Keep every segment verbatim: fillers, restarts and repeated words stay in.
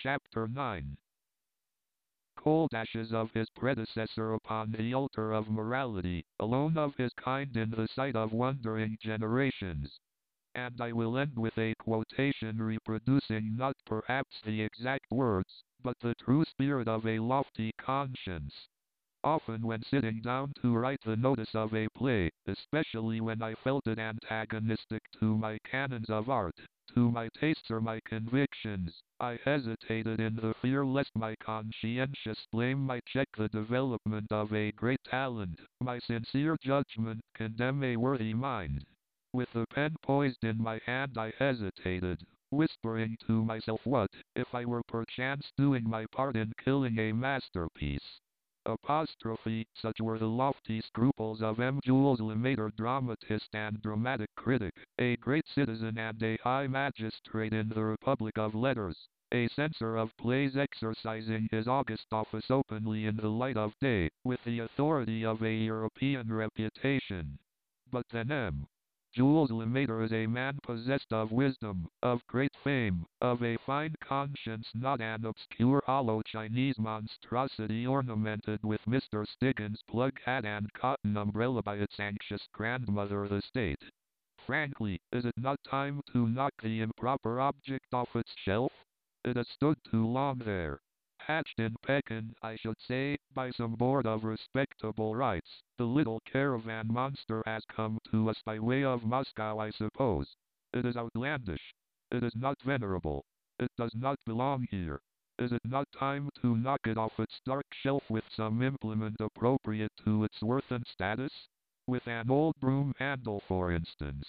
Chapter nine. Cold ashes of his predecessor upon the altar of morality, alone of his kind in the sight of wondering generations. And I will end with a quotation reproducing not perhaps the exact words, but the true spirit of a lofty conscience. Often when sitting down to write the notice of a play, especially when I felt it antagonistic to my canons of art, to my tastes or my convictions, I hesitated in the fear lest my conscientious blame might check the development of a great talent, my sincere judgment condemn a worthy mind. With the pen poised in my hand I hesitated, whispering to myself what, if I were perchance doing my part in killing a masterpiece. Apostrophe, such were the lofty scruples of M. Jules Lemaître, dramatist and dramatic critic, a great citizen and a high magistrate in the Republic of Letters, a censor of plays exercising his august office openly in the light of day, with the authority of a European reputation. But then M. Jules Lemaître is a man possessed of wisdom, of great fame, of a fine conscience, not an obscure hollow Chinese monstrosity ornamented with Mister Stiggin's plug hat and cotton umbrella by its anxious grandmother the state. Frankly, is it not time to knock the improper object off its shelf? It has stood too long there. Hatched in Pekin, I should say, by some board of respectable rights, the little caravan monster has come to us by way of Moscow, I suppose. It is outlandish. It is not venerable. It does not belong here. Is it not time to knock it off its dark shelf with some implement appropriate to its worth and status? With an old broom handle, for instance.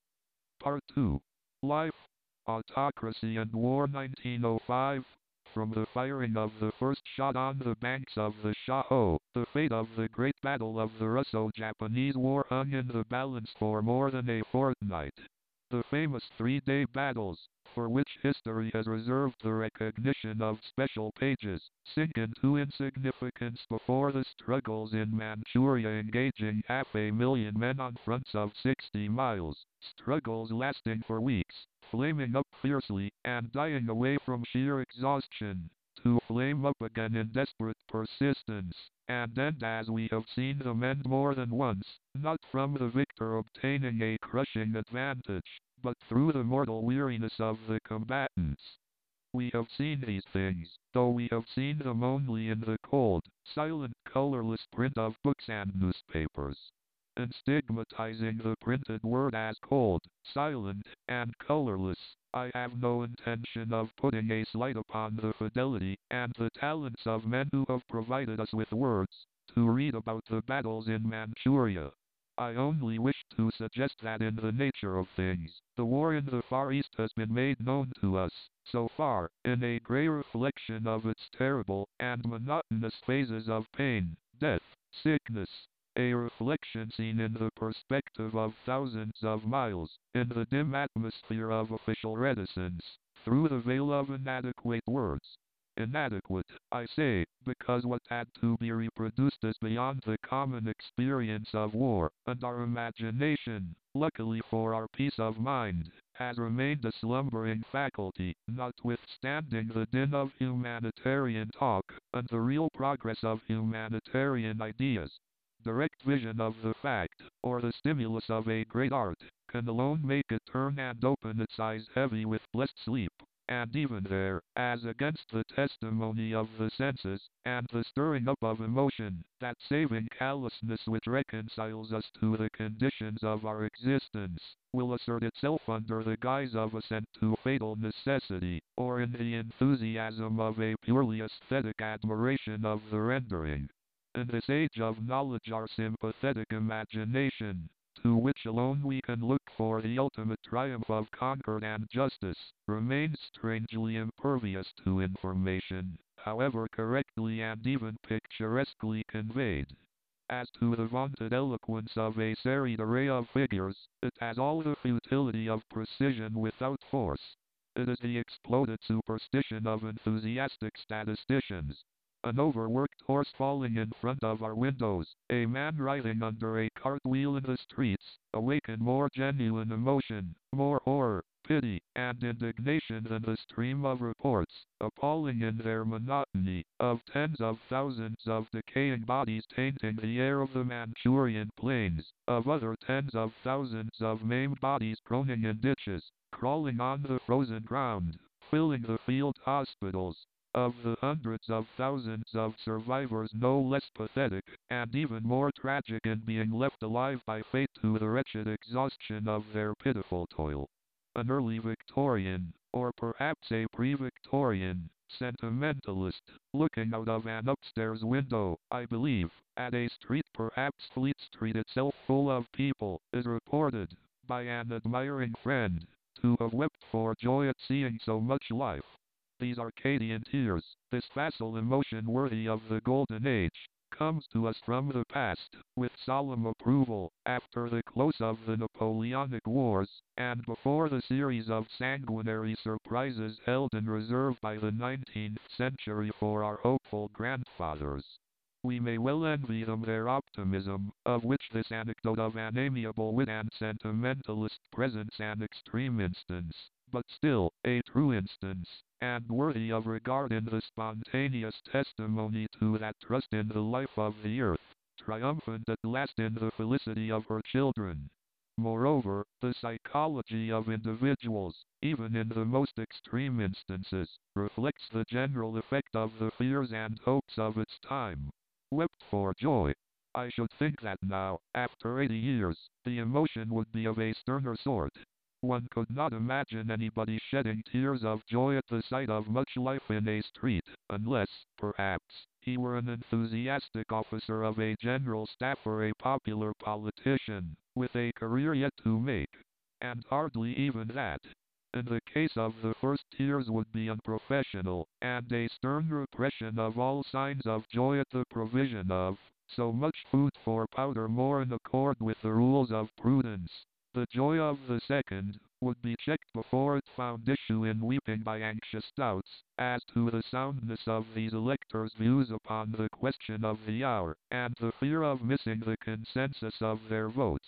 Part two. Life, Autocracy and War, nineteen oh five. From the firing of the first shot on the banks of the Shaho, the fate of the great battle of the Russo-Japanese War hung in the balance for more than a fortnight. The famous three-day battles, for which history has reserved the recognition of special pages, sink into insignificance before the struggles in Manchuria engaging half a million men on fronts of sixty miles, struggles lasting for weeks, flaming up fiercely, and dying away from sheer exhaustion, to flame up again in desperate persistence, and end as we have seen them end more than once, not from the victor obtaining a crushing advantage, but through the mortal weariness of the combatants. We have seen these things, though we have seen them only in the cold, silent, colorless print of books and newspapers. And stigmatizing the printed word as cold, silent, and colorless, I have no intention of putting a slight upon the fidelity and the talents of men who have provided us with words to read about the battles in Manchuria. I only wish to suggest that in the nature of things, the war in the Far East has been made known to us, so far, in a gray reflection of its terrible and monotonous phases of pain, death, sickness, a reflection seen in the perspective of thousands of miles, in the dim atmosphere of official reticence, through the veil of inadequate words. Inadequate, I say, because what had to be reproduced is beyond the common experience of war, and our imagination, luckily for our peace of mind, has remained a slumbering faculty, notwithstanding the din of humanitarian talk, and the real progress of humanitarian ideas. Direct vision of the fact, or the stimulus of a great art, can alone make it turn and open its eyes heavy with blessed sleep. And even there, as against the testimony of the senses, and the stirring up of emotion, that saving callousness which reconciles us to the conditions of our existence, will assert itself under the guise of assent to fatal necessity, or in the enthusiasm of a purely aesthetic admiration of the rendering. In this age of knowledge our sympathetic imagination, to which alone we can look for the ultimate triumph of concord and justice, remains strangely impervious to information, however correctly and even picturesquely conveyed. As to the vaunted eloquence of a serried array of figures, it has all the futility of precision without force. It is the exploded superstition of enthusiastic statisticians. An overworked horse falling in front of our windows, a man writhing under a cartwheel in the streets, awaken more genuine emotion, more horror, pity, and indignation than the stream of reports, appalling in their monotony, of tens of thousands of decaying bodies tainting the air of the Manchurian plains, of other tens of thousands of maimed bodies groaning in ditches, crawling on the frozen ground, filling the field hospitals, of the hundreds of thousands of survivors no less pathetic, and even more tragic in being left alive by fate to the wretched exhaustion of their pitiful toil. An early Victorian, or perhaps a pre-Victorian, sentimentalist, looking out of an upstairs window, I believe, at a street, perhaps Fleet Street itself, full of people, is reported, by an admiring friend, to have wept for joy at seeing so much life. These Arcadian tears, this facile emotion worthy of the Golden Age, comes to us from the past, with solemn approval, after the close of the Napoleonic Wars, and before the series of sanguinary surprises held in reserve by the nineteenth century for our hopeful grandfathers. We may well envy them their optimism, of which this anecdote of an amiable wit and sentimentalist presents an extreme instance, but still, a true instance, and worthy of regard in the spontaneous testimony to that trust in the life of the earth, triumphant at last in the felicity of her children. Moreover, the psychology of individuals, even in the most extreme instances, reflects the general effect of the fears and hopes of its time. Wept for joy. I should think that now, after eighty years, the emotion would be of a sterner sort. One could not imagine anybody shedding tears of joy at the sight of much life in a street, unless, perhaps, he were an enthusiastic officer of a general staff or a popular politician, with a career yet to make. And hardly even that. In the case of the first, tears would be unprofessional, and a stern repression of all signs of joy at the provision of so much food for powder more in accord with the rules of prudence. The joy of the second would be checked before it found issue in weeping by anxious doubts as to the soundness of these electors' views upon the question of the hour, and the fear of missing the consensus of their votes.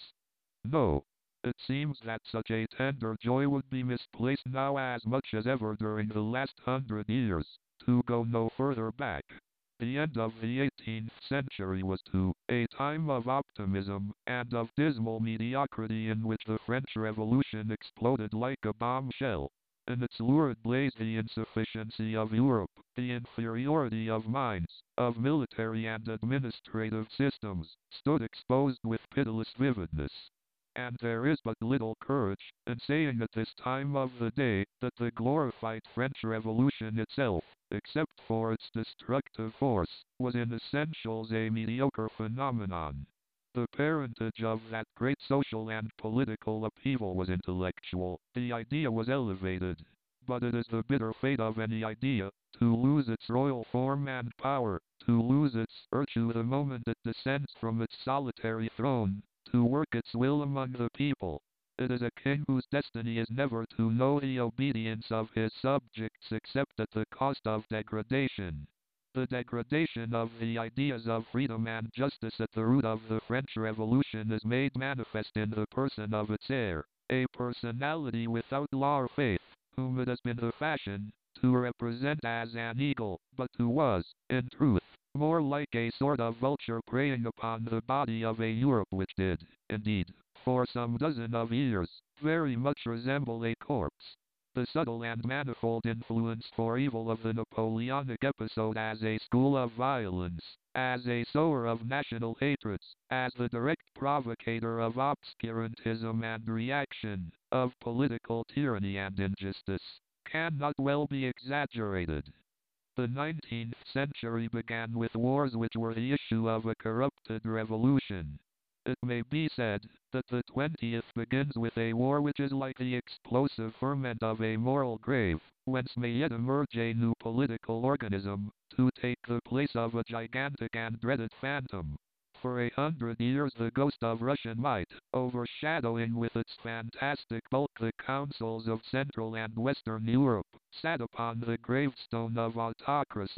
No. It seems that such a tender joy would be misplaced now as much as ever during the last hundred years. To go no further back, the end of the eighteenth century was too a time of optimism and of dismal mediocrity in which the French Revolution exploded like a bombshell. In its lurid blaze the insufficiency of Europe, the inferiority of minds, of military and administrative systems, stood exposed with pitiless vividness. And there is but little courage in saying at this time of the day that the glorified French Revolution itself, except for its destructive force, was in essentials a mediocre phenomenon. The parentage of that great social and political upheaval was intellectual, the idea was elevated. But it is the bitter fate of any idea, to lose its royal form and power, to lose its virtue the moment it descends from its solitary throne, to work its will among the people. It is a king whose destiny is never to know the obedience of his subjects except at the cost of degradation. The degradation of the ideas of freedom and justice at the root of the French Revolution is made manifest in the person of its heir, a personality without law or faith, whom it has been the fashion to represent as an eagle, but who was, in truth, more like a sort of vulture preying upon the body of a Europe which did, indeed, for some dozen of years, very much resemble a corpse. The subtle and manifold influence for evil of the Napoleonic episode as a school of violence, as a sower of national hatreds, as the direct provocator of obscurantism and reaction, of political tyranny and injustice, cannot well be exaggerated. The nineteenth century began with wars which were the issue of a corrupted revolution. It may be said that the twentieth begins with a war which is like the explosive ferment of a moral grave, whence may yet emerge a new political organism, to take the place of a gigantic and dreaded phantom. For a hundred years the ghost of Russian might, overshadowing with its fantastic bulk the councils of Central and Western Europe, sat upon the gravestone of autocracy,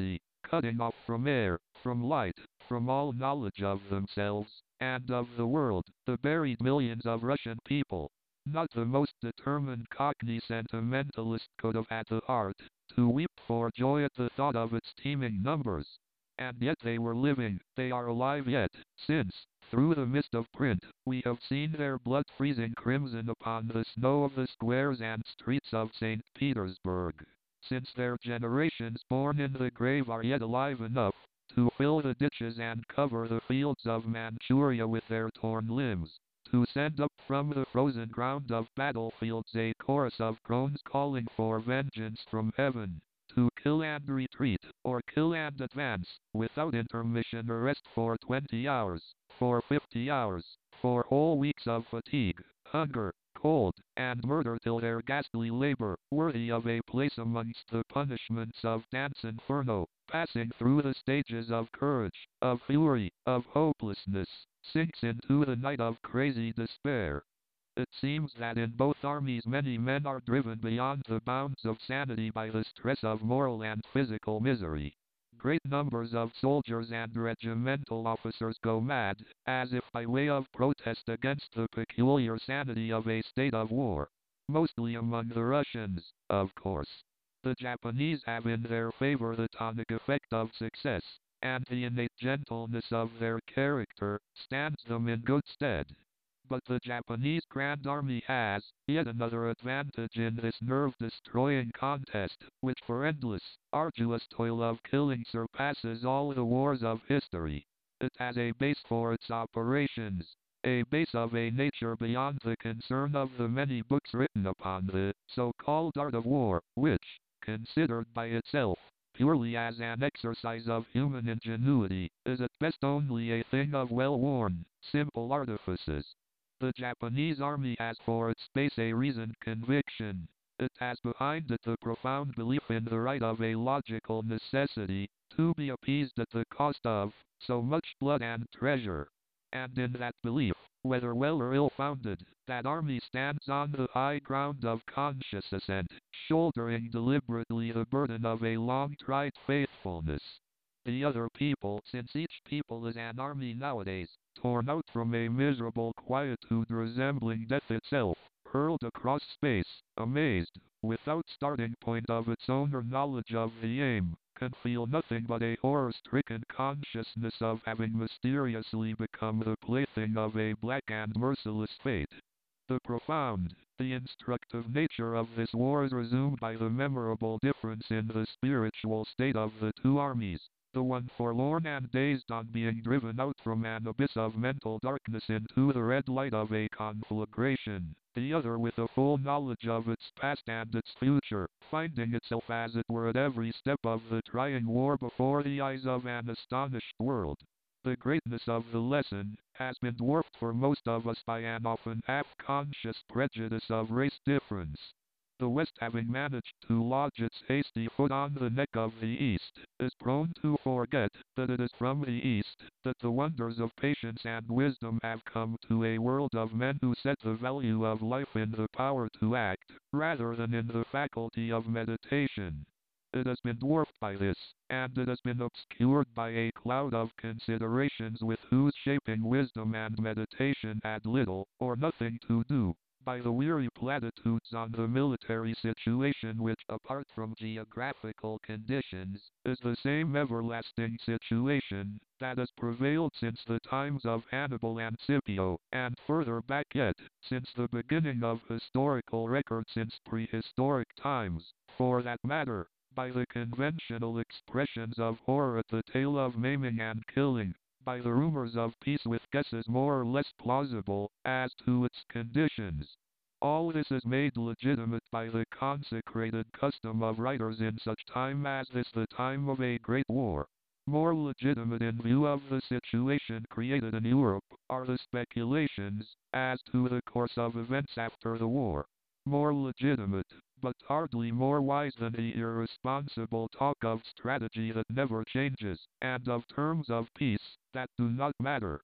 cutting off from air, from light, from all knowledge of themselves, and of the world, the buried millions of Russian people. Not the most determined Cockney sentimentalist could have had the heart to weep for joy at the thought of its teeming numbers. And yet they were living, they are alive yet, since, through the mist of print, we have seen their blood freezing crimson upon the snow of the squares and streets of Saint Petersburg. Since their generations born in the grave are yet alive enough to fill the ditches and cover the fields of Manchuria with their torn limbs, to send up from the frozen ground of battlefields a chorus of groans calling for vengeance from heaven, to kill and retreat, or kill and advance, without intermission or rest for twenty hours, for fifty hours, for whole weeks of fatigue, hunger, cold, and murder till their ghastly labor, worthy of a place amongst the punishments of Dance Inferno, passing through the stages of courage, of fury, of hopelessness, sinks into the night of crazy despair. It seems that in both armies many men are driven beyond the bounds of sanity by the stress of moral and physical misery. Great numbers of soldiers and regimental officers go mad, as if by way of protest against the peculiar sanity of a state of war. Mostly among the Russians, of course. The Japanese have in their favor the tonic effect of success, and the innate gentleness of their character stands them in good stead. But the Japanese Grand Army has yet another advantage in this nerve-destroying contest, which for endless, arduous toil of killing surpasses all the wars of history. It has a base for its operations, a base of a nature beyond the concern of the many books written upon the so-called art of war, which, considered by itself, purely as an exercise of human ingenuity, is at best only a thing of well-worn, simple artifices. The Japanese army has for its base a reasoned conviction. It has behind it the profound belief in the right of a logical necessity, to be appeased at the cost of so much blood and treasure. And in that belief, whether well or ill-founded, that army stands on the high ground of conscious ascent, shouldering deliberately the burden of a long-tried faithfulness. The other people, since each people is an army nowadays, torn out from a miserable quietude resembling death itself, hurled across space, amazed, without starting point of its own or knowledge of the aim, can feel nothing but a horror-stricken consciousness of having mysteriously become the plaything of a black and merciless fate. The profound, the instructive nature of this war is resumed by the memorable difference in the spiritual state of the two armies. The one forlorn and dazed on being driven out from an abyss of mental darkness into the red light of a conflagration, the other with a full knowledge of its past and its future, finding itself as it were at every step of the trying war before the eyes of an astonished world. The greatness of the lesson has been dwarfed for most of us by an often half-conscious prejudice of race difference. The West, having managed to lodge its hasty foot on the neck of the East, is prone to forget that it is from the East that the wonders of patience and wisdom have come to a world of men who set the value of life in the power to act, rather than in the faculty of meditation. It has been dwarfed by this, and it has been obscured by a cloud of considerations with whose shaping wisdom and meditation had little or nothing to do, by the weary platitudes on the military situation which, apart from geographical conditions, is the same everlasting situation that has prevailed since the times of Hannibal and Scipio, and further back yet, since the beginning of historical record, since prehistoric times, for that matter, by the conventional expressions of horror at the tale of maiming and killing, by the rumors of peace with guesses more or less plausible as to its conditions. All this is made legitimate by the consecrated custom of writers in such time as this, the time of a great war. More legitimate in view of the situation created in Europe are the speculations as to the course of events after the war. More legitimate, but hardly more wise than the irresponsible talk of strategy that never changes, and of terms of peace that do not matter.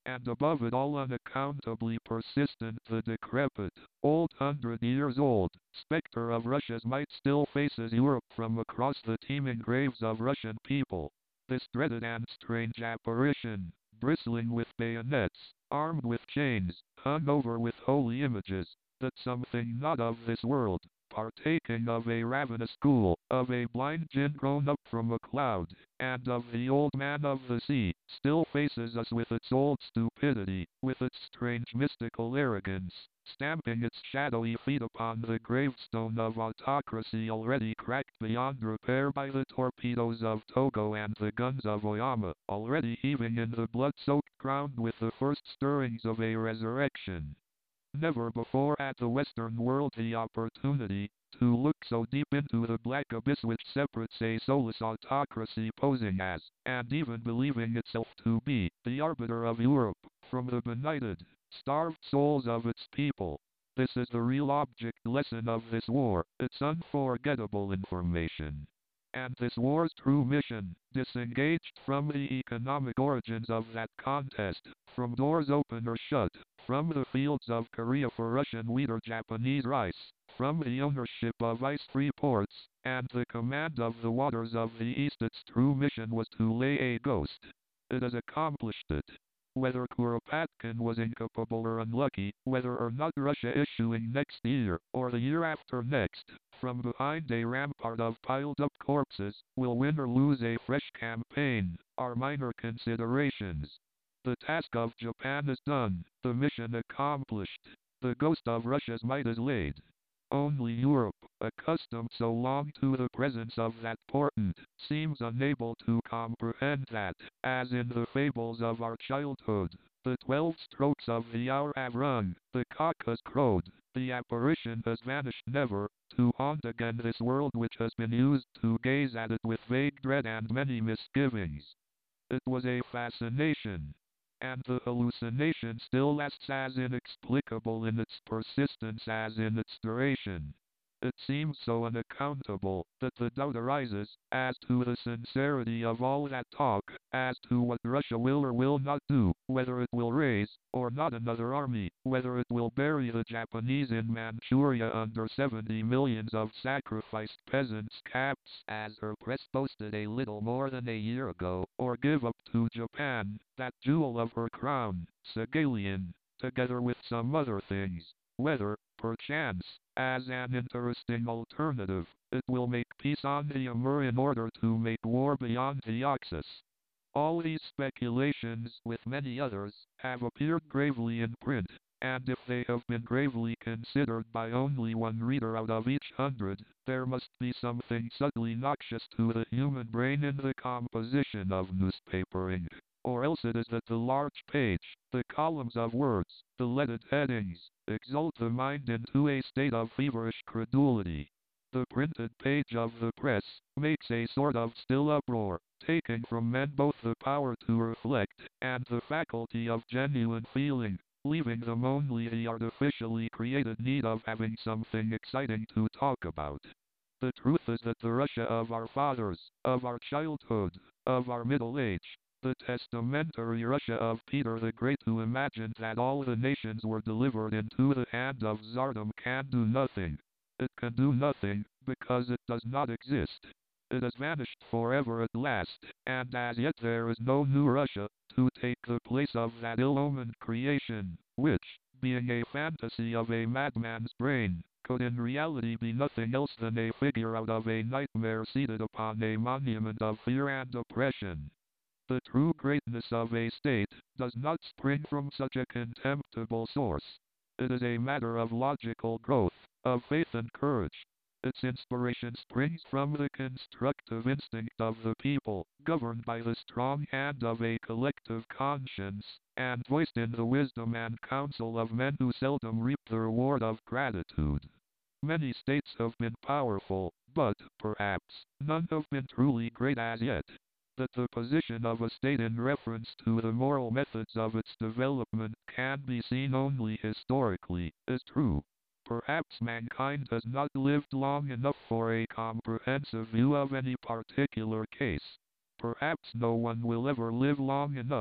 and above it all unaccountably persistent the decrepit, old hundred years old, specter of Russia's might still faces Europe from across the teeming graves of Russian people. This dreaded and strange apparition, bristling with bayonets, armed with chains, hung over with holy images, that something not of this world, partaking of a ravenous ghoul, of a blind jinn grown up from a cloud, and of the old man of the sea, still faces us with its old stupidity, with its strange mystical arrogance, stamping its shadowy feet upon the gravestone of autocracy already cracked beyond repair by the torpedoes of Togo and the guns of Oyama, already heaving in the blood-soaked ground with the first stirrings of a resurrection. Never before had the Western world the opportunity to look so deep into the black abyss which separates a soulless autocracy posing as, and even believing itself to be, the arbiter of Europe, from the benighted, starved souls of its people. This is the real object lesson of this war, its unforgettable information. And this war's true mission, disengaged from the economic origins of that contest, from doors open or shut, from the fields of Korea for Russian wheat or Japanese rice, from the ownership of ice-free ports, and the command of the waters of the East, its true mission was to lay a ghost. It has accomplished it. Whether Kuropatkin was incapable or unlucky, whether or not Russia issuing next year, or the year after next, from behind a rampart of piled-up corpses, will win or lose a fresh campaign, are minor considerations. The task of Japan is done, the mission accomplished. The ghost of Russia's might is laid. Only Europe, accustomed so long to the presence of that portent, seems unable to comprehend that, as in the fables of our childhood, the twelve strokes of the hour have rung, the cock has crowed, the apparition has vanished never, to haunt again this world which has been used to gaze at it with vague dread and many misgivings. It was a fascination. And the hallucination still lasts as inexplicable in its persistence as in its duration. It seems so unaccountable that the doubt arises as to the sincerity of all that talk, as to what Russia will or will not do, whether it will raise or not another army, whether it will bury the Japanese in Manchuria under seventy millions of sacrificed peasants' caps, as her press boasted a little more than a year ago, or give up to Japan that jewel of her crown, Saghalien, together with some other things. Whether, perchance, as an interesting alternative, it will make peace on the Amur in order to make war beyond the Oxus. All these speculations, with many others, have appeared gravely in print, and if they have been gravely considered by only one reader out of each hundred, there must be something subtly noxious to the human brain in the composition of newspaper ink. Or else it is that the large page, the columns of words, the leaded headings, exalt the mind into a state of feverish credulity. The printed page of the press makes a sort of still uproar, taking from men both the power to reflect and the faculty of genuine feeling, leaving them only the artificially created need of having something exciting to talk about. The truth is that the Russia of our fathers, of our childhood, of our middle age, the testamentary Russia of Peter the Great, who imagined that all the nations were delivered into the hand of Tsardom, can do nothing. It can do nothing, because it does not exist. It has vanished forever at last, and as yet there is no new Russia to take the place of that ill-omened creation, which, being a fantasy of a madman's brain, could in reality be nothing else than a figure out of a nightmare seated upon a monument of fear and oppression. The true greatness of a state does not spring from such a contemptible source. It is a matter of logical growth, of faith and courage. Its inspiration springs from the constructive instinct of the people, governed by the strong hand of a collective conscience, and voiced in the wisdom and counsel of men who seldom reap the reward of gratitude. Many states have been powerful, but, perhaps, none have been truly great as yet. That the position of a state in reference to the moral methods of its development can be seen only historically, is true. Perhaps mankind has not lived long enough for a comprehensive view of any particular case. Perhaps no one will ever live long enough.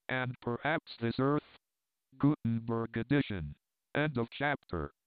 And perhaps this Earth. Gutenberg edition. End of chapter.